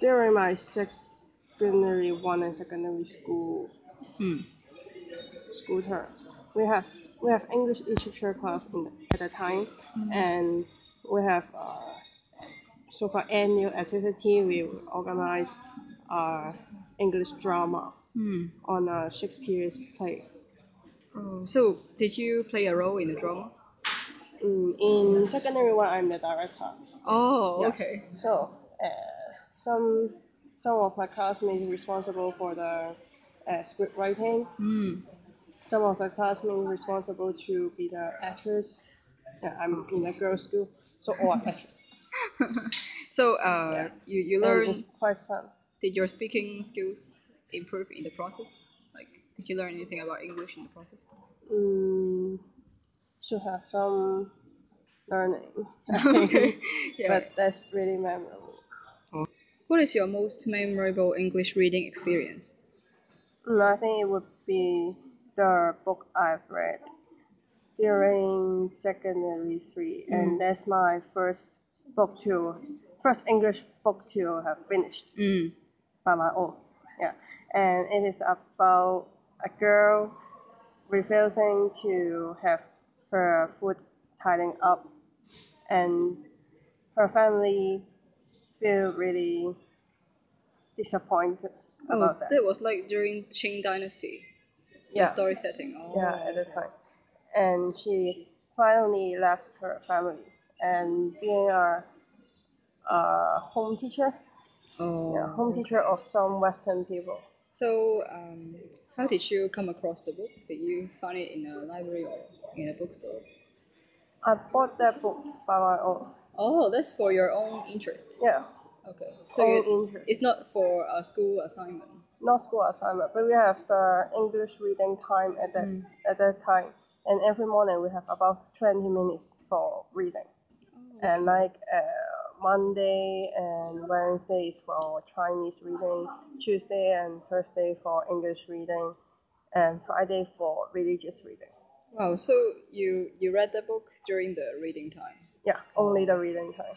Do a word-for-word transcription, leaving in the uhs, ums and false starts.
during my secondary one and secondary school Hmm. school terms, we have we have English literature class in, at the time, and we have uh, so-called annual activity. We organize uh, English drama Hmm. on a Shakespeare's play. Oh, so did you play a role in the drama? Mm, in secondary one, I'm the director. Oh, Yeah. okay. So uh, some some of my classmates responsible for the uh, script writing. Hmm. Some of the classmates responsible to be the actress. Yeah, I'm in a girls' school, so all are actors. So uh, Yeah. you you And learn. it's quite fun. Did your speaking skills improve in the process? Like, did you learn anything about English in the process? Mm, should have some learning, I think. Okay. Yeah. But that's really memorable. What is your most memorable English reading experience? Mm, I think it would be the book I've read during secondary three, and that's my first book to first English book to have finished Mm. by my own. Yeah, and it is about a girl refusing to have her foot tidying up, and her family feel really disappointed Oh, about that. that was like during Qing Dynasty. The Yeah, story setting. Oh. yeah, at the time, and she finally left her family and being a, a home teacher, Oh. yeah, home teacher of some Western people. So, um, how did you come across the book? Did you find it in a library or in a bookstore? I bought that book by my own. Oh, that's for your own interest. Yeah, Okay. So own you, interest. it's not for a school assignment. Not school assignment, but we have the English reading time at that at that time, and every morning we have about twenty minutes for reading, and like uh, Monday and Wednesday is for Chinese reading, Tuesday and Thursday for English reading, and Friday for religious reading. Wow. So you you read the book during the reading time. Yeah, only the reading time.